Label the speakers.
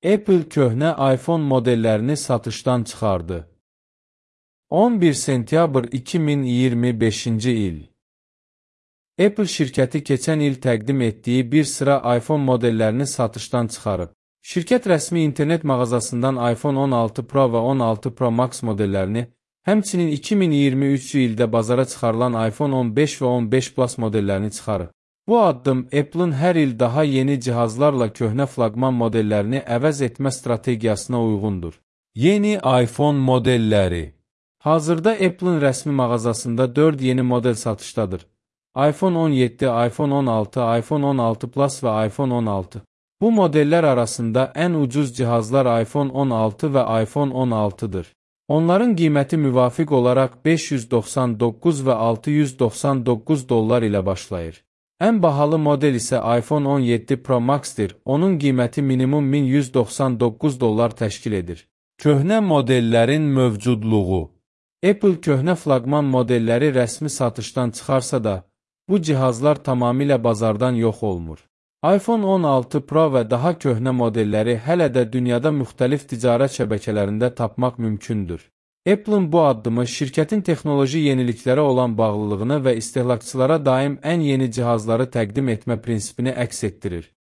Speaker 1: Apple köhnə iPhone modellərini satışdan çıxardı. 11 sentyabr 2025-ci il. Apple şirkəti keçən il təqdim etdiyi bir sıra iPhone modellərini satışdan çıxarıb. Şirkət rəsmi internet mağazasından iPhone 16 Pro və 16 Pro Max modellərini, həmçinin 2023-cü ildə bazara çıxarılan iPhone 15 və 15 Plus modellərini çıxarıb. Bu addım Apple'ın hər il daha yeni cihazlarla köhnə flaqman modellərini əvəz etmə strategiyasına uyğundur. Yeni iPhone modelləri. Hazırda Apple'ın rəsmi mağazasında 4 yeni model satışdadır. iPhone 17, iPhone 16, iPhone 16 Plus və iPhone 16. Bu modellər arasında ən ucuz cihazlar iPhone 16 və iPhone 16'dır. Onların qiyməti müvafiq olaraq 599 və 699 dollar ilə başlayır. Ən bahalı model isə iPhone 17 Pro Max-dir. Onun qiyməti minimum 1199 dollar təşkil edir. Köhnə modellərin mövcudluğu. Apple köhnə flaqman modelləri rəsmi satışdan çıxarsa da, bu cihazlar tamamilə bazardan yox olmur. iPhone 16 Pro və daha köhnə modelləri hələ də dünyada müxtəlif ticarət şəbəkələrində tapmaq mümkündür. Apple'ın bu addımı şirkətin texnoloji yeniliklərə olan bağlılığını və istehlakçılara daim ən yeni cihazları təqdim etmə prinsipini əks etdirir.